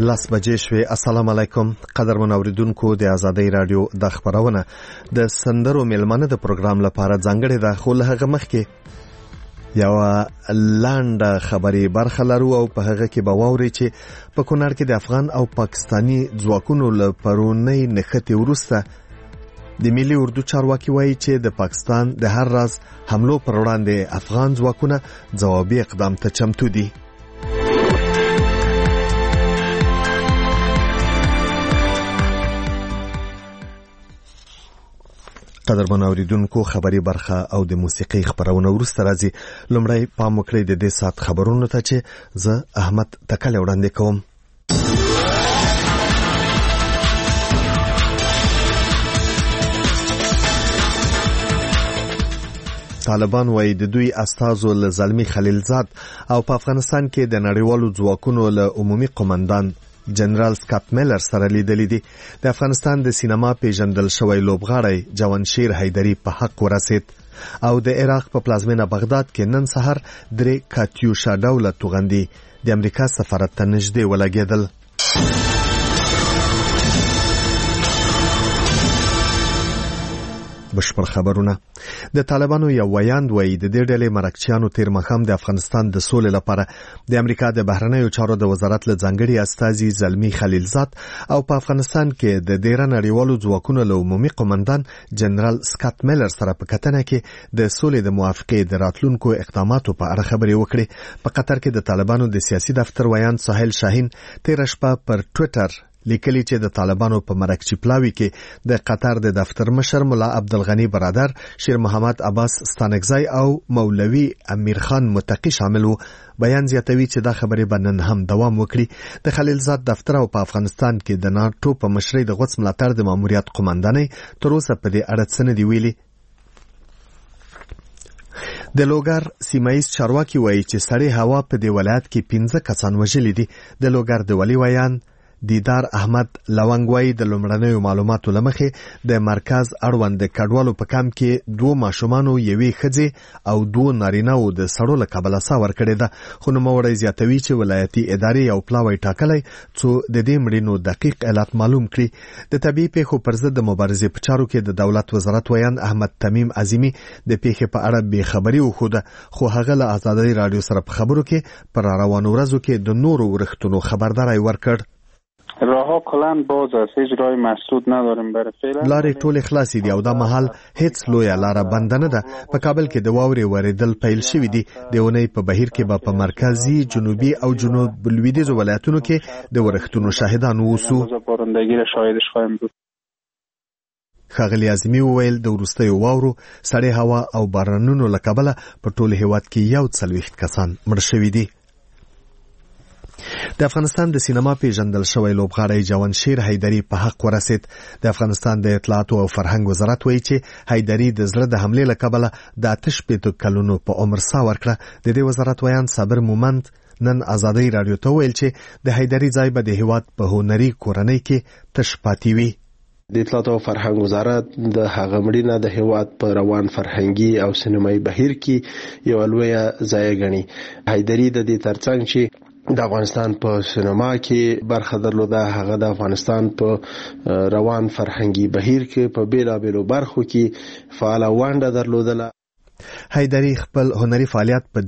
لاس بجې شوې. السلام علیکم قدرمن اوریدونکو. د آزادۍ رادیو د خبرونه د سندرو میلمنه د پروګرام لپاره ځانګړې ده، خو له هغه مخکې یو لاندې خبري برخه لرو او په هغه کې به واوري چې په کونړ کې د افغان او پاکستانی ځواکونو له پرونی نښتې وروسته د ملي اردو چارواکي وایي چې د پاکستان د هر راز حملو پر وړاندې افغان ځواکونه ځوابي اقدام ته چمتو دي. قدرمن اوریدونکو، خبري برخه او د موسیقي خبرونه وروسته راځي. لومړی پام وکړئ د دې سات خبرونو ته چې زه احمد تکل وړاندې کوم. طالبان وایي د دوی استازو له زلمی خلیلزاد او په افغانستان کې د نړیوالو ځواکونو له عمومي قومندان جنرال سکاټ میلر سره لیدلې دي. د افغانستان د سینما پیژندل شوی لوبغاړی جوانشیر حیدری په حق ورسید او د عراق په پلازمینه بغداد کې نن سحر 3 کاتیوشا ډوله توغندي د امریکا سفارت ته نږدې ولګېدل. بشپړ خبرونه. د طالبانو یو ویاند وایي د دې ډلې مرکچیانو تیر مخام د افغانستان د سولې لپاره د امریکا د بهرنیو چارو د وزارت له ځانګړي استازي زلمی خلیلزاد او په افغانستان کې د ډیر نړیوالو ځواکونو له عمومي قومندان جنرال سکاټ میلر سره په کتنه کې د سولې د موافقې د راتلونکو اقداماتو په اړه خبرې وکړې. په قطر کې د طالبانو د سیاسي دفتر ویاند ساحل شاهین تیر شپه پر ټوئیټر لیکلی چې د طالبانو په مرکچی پلاوی کې د قطر د دفتر مشر مولا عبدالغنی برادر شیر محمد عباس ستانکزی او مولوی امیر خان متقی شامل وو. بیان زیاتوي چې دا خبرې به نن هم دوام وکړي. د خلیلزاد دفتر او په افغانستان کې د ناتو په مشرۍ د غوڅ ملاتړ د ماموریت قومندانۍ تر اوسه په دې اړه څه نه دی ویلي. د لوګر سیمایي چارواکي وایي چې سړې هوا په دې ولایت کې 15 کسان وژلي دي. د لوګر د ولي ویان دیدار احمد لونګوي د لومړنیو معلوماتو لمخې د مرکز اړوند د کډوالو په کمپ کې 2 ماشومانو، یوې ښځې او 2 نارینه‌و د سړو له کبله ساه ورکړې ده. خو نوموړی زیاتوي چې ولایتي ادارې یو پلاوی ټاکلی څو د دې مړینو دقیق علت معلوم کړي. د طبیعي پیښو پر ضد د مبارزې په چارو کې د دولت وزارت ویاند احمد تمیم عظیمی د پیښې په اړه بې خبري وښوده، خو هغه له آزادۍ رادیو سره په خبرو کې پر روانو ورځو کې د نورو ورښتونو خبرداری ورکړ. راهها کلان باز است، هیچ راه مسدود نداریم برای فعلا. لارې ټولې خلاصې دي او دا مهال هیڅ لویه لاره بنده نه ده. په کابل کې د واورې ورېدل پیل شوي دي. د اونۍ په بهیر کې به په مرکزي، جنوبي او جنوب لویدیځو ولایتونو کې د ورښتونو شاهدان اوسو. ښاغلي اعظمي وویل د وروستیو واورو، سړې هوا او بارانونو له کبله په ټول هیواد کې 41 کسان مړ شوي دي. د افغانستان د سینما پیژندل شوی لوبغاړی جوانشیر حیدری په حق ورسید. د افغانستان د اطلاعاتو او فرهنګ وزارت وایي چې حیدری د زړه د حملې له کبله د 8 کلونو په عمر ساه ورکړه. د دې وزارت ویاند صابر مومند نن آزادۍ رادیو ته ویل چې د حیدری ځای به د هیواد په هنري کورنۍ کې تش پاتې وي. د اطلاعاتو او فرهنګ وزارت د هغه مړینه د هیواد په روان فرهنګي او سینمایي بهیر کې یو لویه ځای ګڼي. حیدری د دې ترڅنګ چې د افغانستان په سینما کې برخه درلوده، هغه د افغانستان په روان فرهنګي بهیر کې په بیلابیلو برخو کې فعاله ونډه درلودله. حیدری خپل هنري فعالیت په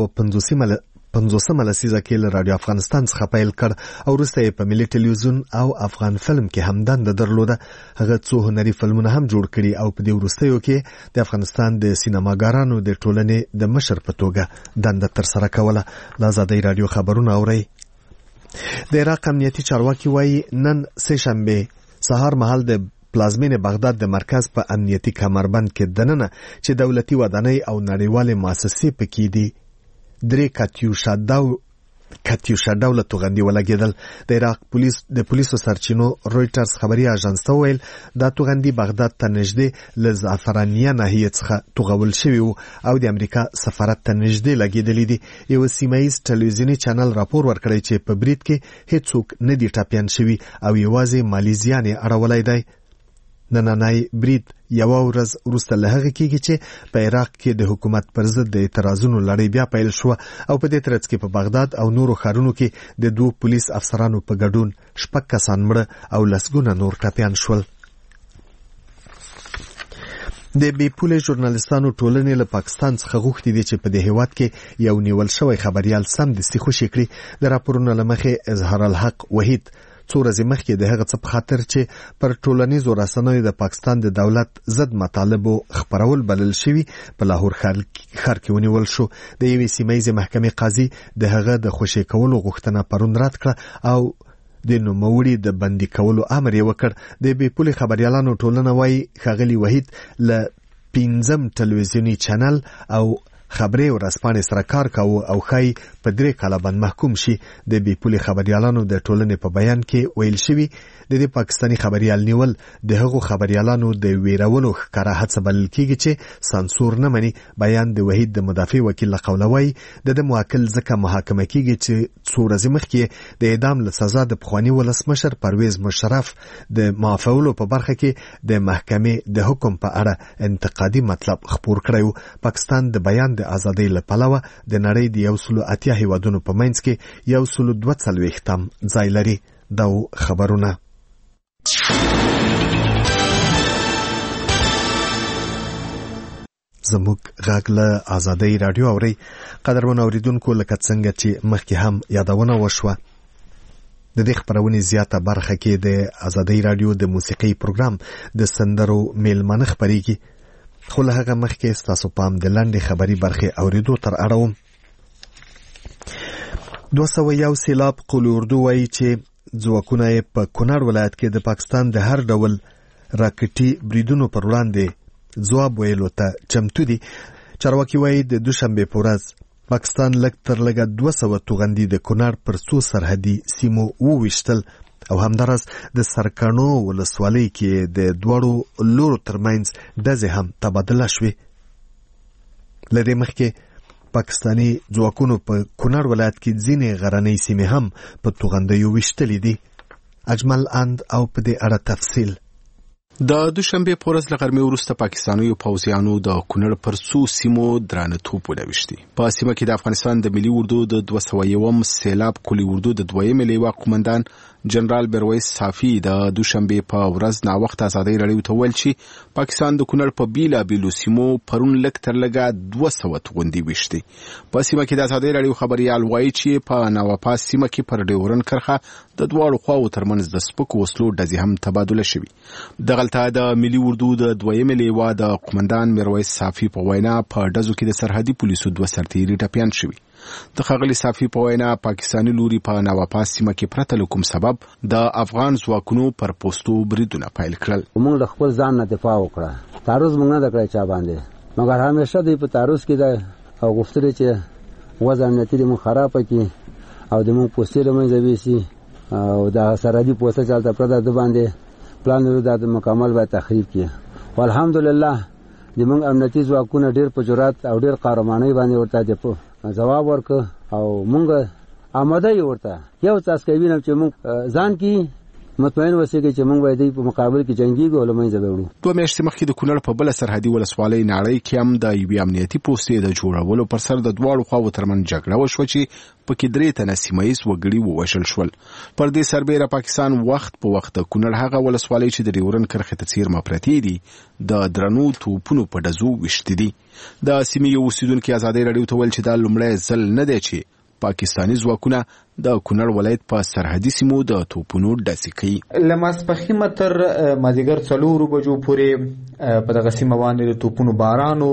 1950 لسیزه کې له رادیو افغانستان څخه پیل کړ او وروسته یې په ملي ټلویزیون او افغان فلم کې هم دنده درلوده. هغه څو هنري فلمونه هم جوړ کړي او په دې وروستیو کې د افغانستان د سینماګارانو د ټولنې د مشر په توګه دنده ترسره کوله. د آزادۍ رادیو خبرونه اورئ. د عراق امنیتي چارواکي وایي نن سه شنبه سهار مهال د پلازمینه بغداد د مرکز په امنیتي کمربند کې دننه چې دولتي ودانۍ او نړیوالې مؤسسې پکې دي 3 کاتیوشا ډوله توغندي ولګېدل. د عراق د پولیسو سرچینو رویټرز خبري اژانس ته ویل دا توغندي بغداد ته نږدې له زعفرانیه ناحیې څخه توغول شوي وو او د امریکا سفارت ته نږدې لګېدلې دي. یو سیمایي ټلویزیوني چینل راپور ورکړی چې په برید کې هیڅوک نه دي ټاپیان شوي او یوازې مالیزیان یې اړولی دی. نننی برید یو ورځ وروسته له هغه کېږي چې په عراق کې د حکومت پر ضد د اعتراضونو لړۍ بیا پیل شو او په دې ترڅ کې په بغداد او نورو ښارونو کې د 2 پولیس افسرانو په ګډون 6 کسان مړه او لسګونه نور ټپیان شول. د بي پولې ژورنالیستانو ټولنې له پاکستان څخه غوښتي دي چې په دې هیواد کې یو نیول شوی خبريال سمدستي خوشي کړي. د راپورونو له مخې اظهار الحق وحید څو ورځې مخکې د هغه څه په خاطر چې پر ټولنیزو رسنیو د پاکستان د دولت ضد مطالبو خبرول بلل شوي په لاهور ښار کې ونیول شو. د یوې سیمه محکمې قاضي د هغه د خوشي کولو غوښتنه پرون رد کړه او د نوموړي د بندي کولو امر یې وکړ. د بي پولې خبريالانو ټولنه وايي ښاغلي وحید له 15 ټلویزیونی چینل او خبري ورځپاڼې سره کار کاوه او خای په 3 کاله باندې محکوم شي. د بي پولې خبريالانو د ټولنې په بیان کې ویل شوی د پاکستاني خبريال نیول د هغو خبريالانو د ویرولو ښکاره هڅه بلل کېږي چې سانسور نه مني. بیان د وحید د مدافع وکیل لقوله وایي د موکل ځکه محاکمه کېږي چې څو ورځې مخکې د اعدام له سزا د پخواني ولسمشر پرویز مشرف د معافولو په برخه کې د محکمې د حکم په اړه انتقادي مطلب خپور کړی. پاکستان د بیان د ازادۍ له پلوه د نړۍ د 180 هیوادونو په منځ کې 142 ځای لري. دا خبرونه زموږ غږ له ازادۍ رادیو اوري. قدرمن اوریدونکو لکه څنګه چې مخکې هم یادونه وشوه د دې خبرونې زیاته برخه کې د ازادۍ رادیو د موسیقي پروګرام د سندرو میلمانه خبريږي. خو له هغه مخکې ستاسو پام د لاندې خبري برخې اوریدو تر اړوم. 201 سیلاب قول اردو وایي چې ځواکونه په کونړ ولایت کې د پاکستان د هر ډول راکټي بریدونو پر وړاندې ځواب ویلو ته چمتو دي. چارواکي وایي د دوشنبه په ورځ پاکستان لږ تر لږه 200 توغندي د کونړ پر څو سرحدي سیمو وویشتل او همدارس د سرکانو ولسوالۍ کې د دوړو لورو ترمنځ دزې هم تبادله شوې. لدې مخکې پاکستاني ځواکونو په کونړ ولایت کې ځینې غرنۍ سیمې هم په توغندیو ویشتلې دي. اجمل اند او په دې اړه تفصیل. د دوشنبه په ورځ له غرمې وروسته پاکستاني پوځیانو د کونړ پر څو سیمو درانه توپ وډويشتي. په سیمه کې د افغانستان د ملي اردو د 201 سیلاب کلی اردو د 2یم لیوا قومندان جنرال برویس صافی د دوشنبه په ورځ نا وخت ازادۍ رادیو ته ویل چې پاکستان د کونړ په بیلا بیلو سیمو پرون لک تر لګه 200 توغندي وشتي. په سیمه کې د ازادۍ رادیو خبريال وایي چې په نواپاس سیمه کې پر ډیورن کرخه د دواړو خواو ترمنځ د سپکو وسلو ډزې هم تبادله شوي. دغلته د ملي اردو د 2یم لیوا د قومندان میرویس صافی په وینا په ډزو کې د سرحدي پولیسو 2 سرتیري ټپیان شوي. د ښاغلي صافی په وینا پاکستاني لوري په نواپاس سیمه کې پرته له کوم سبب د افغان ځواکونو پر پوسټو بریدونه پیل کړل. موږ د خپل ځان نه دفاع وکړه. تعرض موږ نه کړی چا باندې، مګر همیشه دوی په تعرض کې ده او غوښتل چې وضع امنیتي د موږ خراب کړي او د موږ پوستې له منځه ویسي او د سرحدي پوسته چلته پرته د باندې پلان لرو د مکمل باید تخریب کړي. والحمدلله د موږ امنیتي ځواکونه ډېر په جرأت او ډېر قهرمانۍ باندې ورته جواب ورکړ او مونږ آماده یو ورته یو تاسو کوي نه چې مونږ ځان کې مطمئن وسیږي چې مونږ باید په مقابل کې جنگيږو او لمنځه وړو. 2 میاشتې مخکې د کونړ په بل سرحدي ولسوالۍ ناړۍ کې هم د یوې امنیتي پوستې د جوړولو پر سر د دواړو خواو ترمنځ جګړه وشوه چې پکې 3 تنه سیمایي وګړي ووژل شول. پر دې سربېره پاکستان وخت په وخت د کونړ هغه ولسوالۍ چې د ډیورن کرښې ته څیر مپرتې دي د درنو توپونو په ډزو وشتي دي. د سیمې یو اوسیدونکو ازادۍ رادیو ته ویل چې دا لومړی ځل نه دی چې پاکستاني ځواکونه د کونړ ولایت په سرحدي سیمو د توپونو ډزې کوي. لمسپخیمه تر مازیګر 4 بجو پورې په دغه سیمه باندې د توپونو بارانو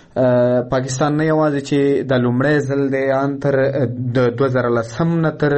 پاکستان نه یوازې چې د لومړی ځل دی ان تر د 2010 نه تر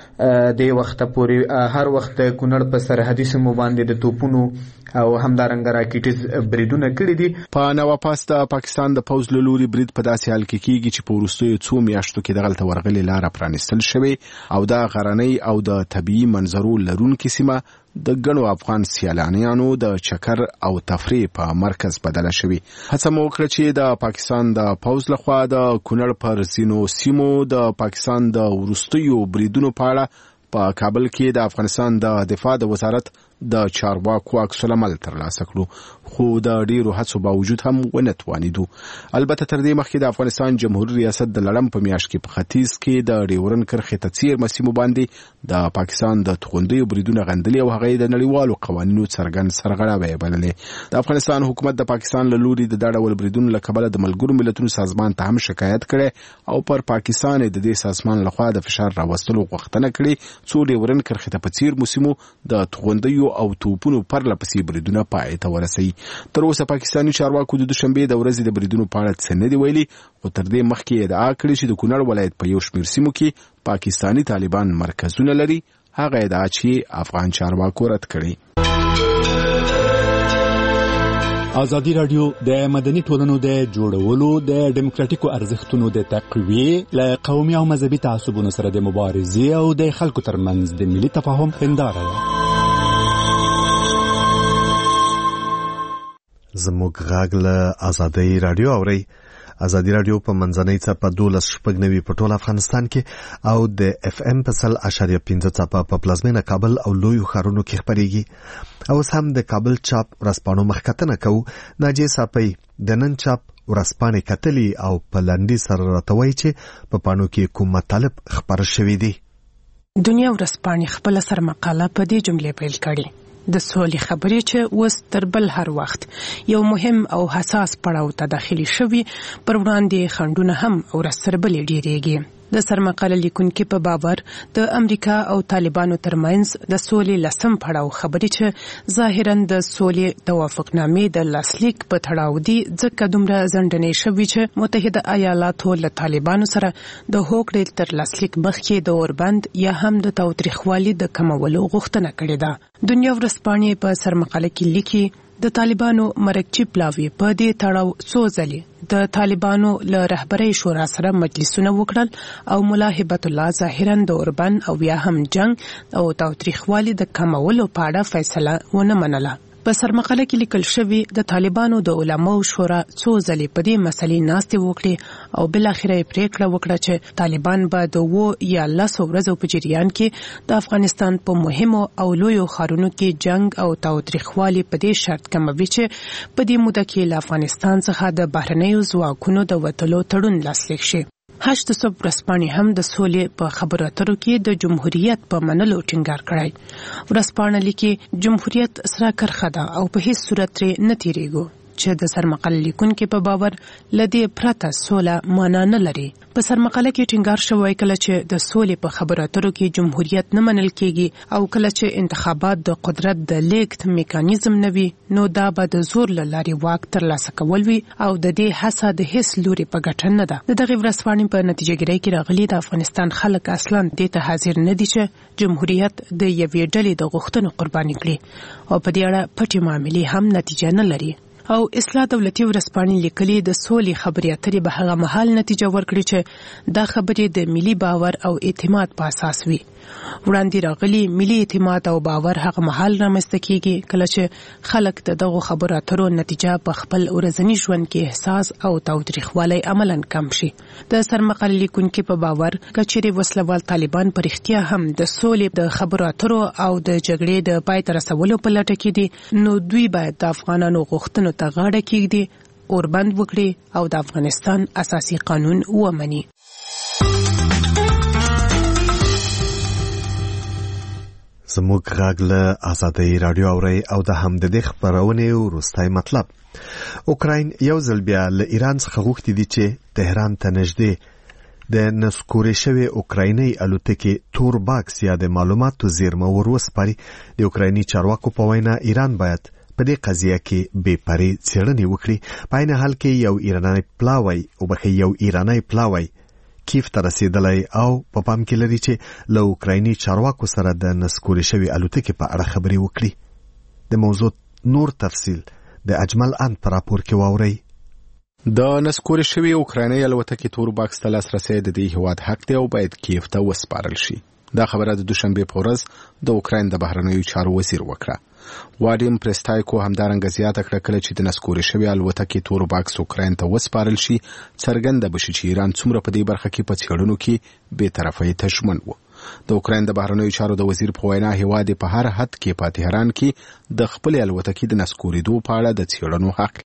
د وخت پورې هر وخت د کونړ په سرحدي سیمو باندې د توپونو او همدارنګه راکټیز بریدونه کړي دي. په نواپاس د پاکستان د پوځ له لوري برید په داسې حال کې کیږي چې په وروستیو 2 میاشتو کې دغلته ورغلي لاره پرانیستل شوې او د غرنۍ او د طبيعي منظرو لرونکو سیمه د ګڼو افغان سیلانیانو د چکر او تفریح په مرکز بدله شوې. هڅه مو وکړه چې د پاکستان د پوځ لخوا د کونړ پر ځینو سیمو د پاکستان د وروستیو بریدونو په اړه په کابل کې د افغانستان د دفاع د وزارت د چارواکو عکس العمل ترلاسه کړو خو د ډیرو هڅو باوجود هم ونه توانیدو. البته تر دې مخکې د افغانستان جمهوریت ریاست د لړم په میاشت کې په ختیځ کې د ډیورن کرښې ته څیرمه سیمو باندې د پاکستان د توغندیو بریدونه غندلي او هغه د نړیوالو قوانینو څرګند سرغړاوی بللې. د افغانستان حکومت د پاکستان له لوري د دا ډول بریدونو له کبله د ملګرو ملتونو سازمان ته هم شکایت کړی او پر پاکستان د دې سازمان لخوا د فشار راوستلو غوښتنه کړې څو ډیورن کرښې ته په څیرمو سیمو د توغندیو او توپونو پرله پسې بریدونه پای ته ورسوي. تر اوسه پاکستاني چارواکو د دوشنبه د ورځې د بریدونو په اړه څه نه دی ویلي، خو تر دې مخکې ادعا کړې چې د کونړ ولایت په یو شمېر سیمو کې پاکستاني طالبان مرکزونه لري. هغه ادعا چې افغان چارواکو رد کړې. ازادي راډیو د مدني ټولنو د جوړولو د ډیموکراتیکو ارزښتونو د تقویې له قومي او مذهبي تعصبونو سره د مبارزې او د خلکو ترمنځ د ملي تفاهم هنداره ده. زموږ غږ له ازادي راډیو اوري. ازادي راډیو په منځنۍ څپه 12.9 په ټول افغانستان کې او د اف ام په 100.5 څپه په پلازمینه کابل او لویو ښارونو کې خپرېږي. او هم د کابل چاپ ورځپاڼو مخکتنه کوو. ناجیه صافی د نن چاپ ورځپاڼې کتلي او په لنډي سره راته وایي چې په پاڼو کې کوم مطالب خپاره شوي دي. دنیا ورځپاڼې خپله سرمقاله په دې جملې پیل کړې: د سولې خبرې چې اوس تر بل هر وخت یو مهم او حساس پړاو ته داخلي شوي، پر وړاندې خنډونه هم ورځ تر بلې ډیریږي. د سرمقاله لیکونکي په باور د امریکا او طالبانو ترمنځ د سولې لسم پړاو خبرې چې ظاهراً د سولې توافقنامې د لاسلیک په تړاو دي، ځکه دومره ځنډنې شوي چې متحده ایالاتو له طالبانو سره د هوکړې تر لاسلیک مخکې د اوربند یا هم د تاوتریخوالي د کمولو غوښتنه کړې ده. دنیا ورځپاڼې په سرمقاله کې لیکي د طالبانو مرکچی پلاوی په دې تړاو څو ځلې د طالبانو له رهبرۍ شورا سره مجلسونه وکړل او ملا هبت الله ظاهراً د اوربند او یا هم جنگ او تاوتریخوالي د کمولو په اړه فیصله ونه منله. په سرمقاله کې لیکل شوی د طالبانو د علماو شورا څو ځلې په دې مسلې ناستې وکړي او بل اخر یې پریکړه وکړه چې طالبان به د 2 یا 10 ورځو په جریان کې د افغانستان په مهمو او لویو ښارونو کې جنگ او تاوتریخوالي په دې شرط کموي چې په دې موده کې له افغانستان څخه د بهرنیو ځواکونو د وتلو تړون لاسلیک شي. هشت صبح ورځپاڼې هم د سولې په خبرو اترو کې د جمهوریت په منلو ټینګار کړی. ورځپاڼه لیکي جمهوریت سره کرخه ده او په هیڅ صورت ترې نه تیریږو، چې د سرمقاله لیکونکي په باور لدی پرته سوله معنا نه لري. په سرمقاله کې ټینګار شوی کله چې د سولې په خبرو اترو کې جمهوریت نه منل کیږي او کله چې انتخابات د قدرت د لیږد میکانیزم نه وي، نو دا به د زور له لارې واک ترلاسه کول وي او د دې هڅه د هیڅ لوري په ګټه نه ده. د دغې ورځپاڼې په نتیجه ګیرۍ کې راغلي د افغانستان خلک اصلا دې ته حاضر نه دي چې جمهوریت د یوې ډلې د غوښتنو قرباني کړي او په دې اړه پټې معاملې هم نتیجه نه لري. او اصلاح دولتي ورځپاڼې لیکلي د سولې خبرې اترې به هغه مهال نتیجه ورکړي چې دا خبرې د ملي باور او اعتماد په اساس وي. وړاندې راغلي ملي اعتماد او باور هغه مهال رامنځته کیږي کله چې خلک د دغو خبرو اترو نتیجه په خپل ورځني ژوند کې احساس او تاوتریخوالی عملاً کم شي. د سرمقاله لیکونکي په باور کچېرې وسلوال طالبان په رښتیا هم د سولې د خبرو اترو او د جګړې د پای ته رسولو په لټه کې دي، نو دوی باید د افغانانو غوښتنو ته غاړه کېږدي، اوربند وکړي او د افغانستان اساسي قانون ومني. زموږ غږ له ازادي راډیو اوري او د همدې خبرونه وروستۍ مطلب: اوکراین یو ځل بیا له ایران څخه غوښتي دي چې تهران ته نږدې د نسکورې شوی اوکرایني الوتکې تور باکس یا د معلوماتو زیرمه وروسپاري. د اوکرایني چارواکو په وینا ایران باید په دې قضیه کې بې پرې څېړنې وکړي. په عین حال کې یو ایرانی پلاوی کیف ته رسیدلی او په پام کې لري چې له اوکرایني چارواکو سره د نسکورې شوي الوتکې په اړه خبرې وکړي. د موضوع نور تفصیل د اجمل ان په راپور کې واورئ. د نسکورې شوي اوکرایني الوتکې تور باکس ته لاسرسی د دې هیواد حق دی او باید کیف ته وسپارل شي. دا خبره د دوشنبه په ورځ د اوکراین د بهرنیو چارو وزیر وکړه. وادیم پرستایکو همدارنګه زیاته کړه کله چې د نسکورې شوي الوتکې تور باکس اوکراین ته وسپارل شي څرګنده بشي چې ایران څومره په دې برخه کې په څېړنو کې بې طرفۍ ته ژمن و. د اوکراین د بهرنیو چارو د وزیر په وینا هیواد په هر حد کې په تهران کې د خپل الوتکې د نسکوریدو په اړه د څېړنو حق